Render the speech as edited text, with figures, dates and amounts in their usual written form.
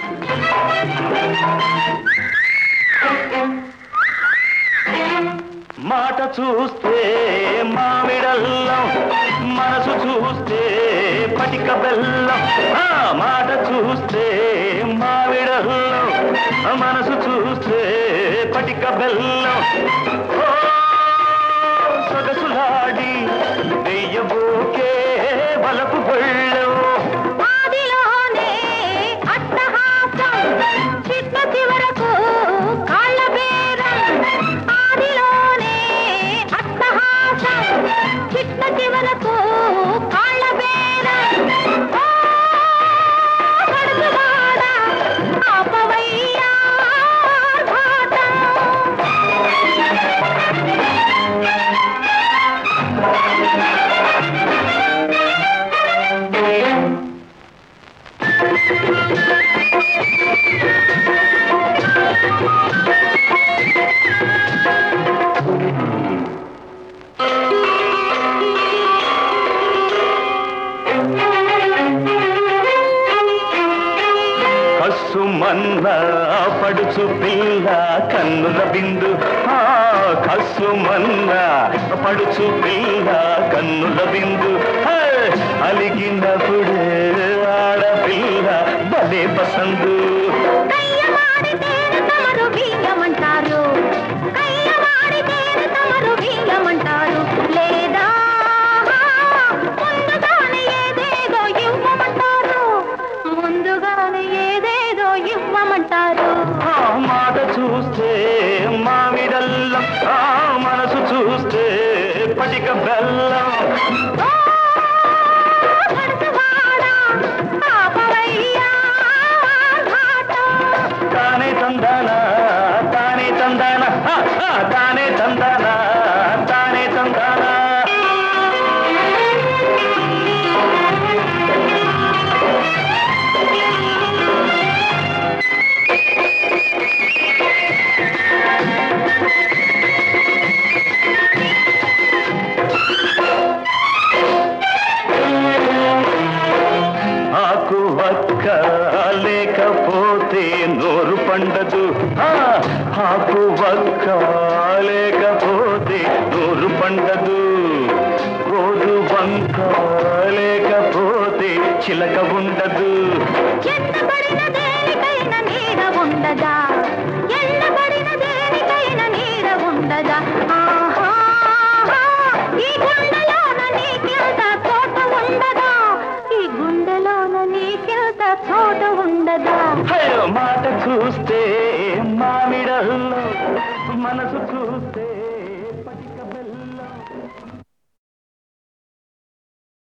మాట చూస్తే మామిడల్లం, మనసు చూస్తే పటిక బెల్లం. మాట చూస్తే మామిడల్లం, మనసు చూస్తే పటిక బెల్లం. సొగసులాడి వెయ్యబోకే బలపు గొళ్ళం. కసుమన్న పడుచు పిల్ల కన్నుల బిందు. కసుమన్న పడుచు పిల్ల కన్నుల బిందు. అలిగినప్పుడే ఆడపిల్ల భలే పసందు. లేదా ముందుగానే ఏదేదో ఇవ్వమంటారు, ముందుగానే ఏదేదో ఇవ్వమంటారు. మాట చూస్తే మామిడల్లం, మనసు చూస్తే పటిక బెల్లం. తానే తందానా తానే తందానా తానే తందానా తానే తందానా. ఆకు వక్క లేకపోతే నోరు పండదు. ఆకు వక్క లేకపోతే నోరు పండదు. గోరు వంక లేకపోతే చిలక ఉండదు. ఎన్నబడిన దేనికైనా నీడ ఉండదా, ఎన్నబడిన దేనికైనా నీడ ఉండదా. ఈ గుండెలోన నీకెంత చోట ఉండదా, ఈ గుండెలోన నీకెంత చోట ఉండదా. మాట చూస్తే మామిడల్లో, మనసు చూస్తే